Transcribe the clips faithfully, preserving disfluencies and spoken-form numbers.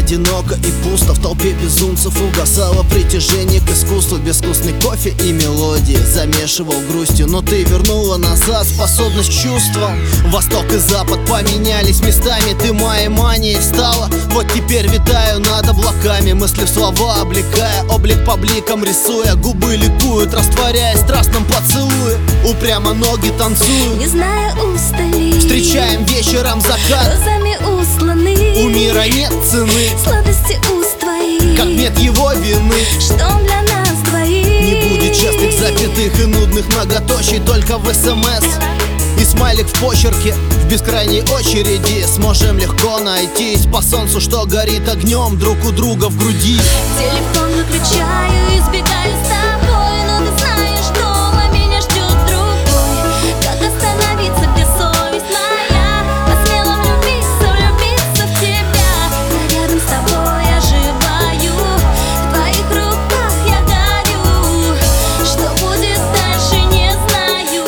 одиноко и пусто. В толпе безумцев угасало притяжение к искусству. Безвкусный кофе и мелодии замешивал грустью, но ты вернула назад способность к чувствам. Восток и запад поменялись местами, ты моей манией стала. Вот теперь витаю над облаками, мысли в слова облекая, облик по бликам рисуя. Губы ликуют, растворяясь в страстном поцелуе. Упрямо ноги танцуют, не зная устали. Встречаем вечером закат, розами усланы. у мира нет цены, сладости уст твоих, как нет его вины. что он для нас двоих. Не будет частых запятых и нудных многоточий, только в СМС и смайлик в почерке. В бескрайней очереди сможем легко найтись по солнцу, что горит огнем друг у друга в груди. Телефон выключаю, избегаю с тобой, но ты знаешь, дома меня ждет другой. Как остановиться, где совесть моя? Посмела влюбиться, влюбиться в тебя. Я рядом с тобой оживаю, в твоих руках я горю. Что будет дальше, не знаю.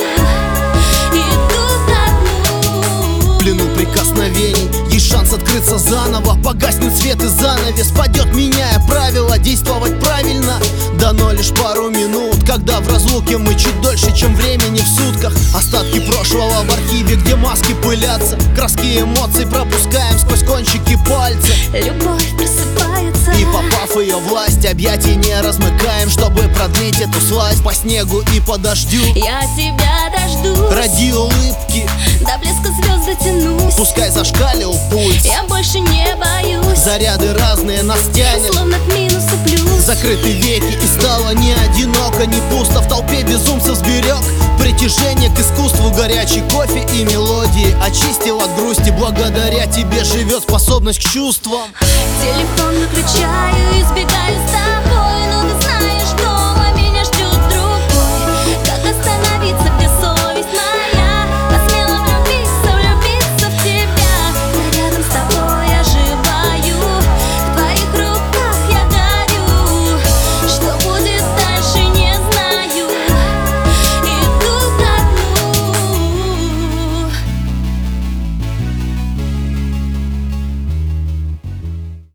Иду ко дну. В плену прикосновений есть шанс открыться заново. Погаснет свет и занавес падет, меняя правила. Действовать правильно дано лишь пару минут, когда в разлуке мы чуть дольше, чем времени в сутках. Остатки прошлого в архиве, где маски пылятся. Краски эмоций пропускаем сквозь кончики пальцев. Любовь просыпается, И попав в ее власть, объятий не размыкаем, чтобы продлить эту сласть по снегу и по дождю. я тебя дождусь, Ради улыбки до блеска звезд дотянусь. пускай зашкалил пульс. Я больше не боюсь, Заряды разные нас тянет, словно к минусу плюс. закрыты веки и стало не одиноко, не пусто. В толпе безумцев сберег притяжение к искусству. Горячий кофе и мелодии очистил от грусти. Благодаря тебе живет способность к чувствам. Телефон выключаю, избегаю с тобой,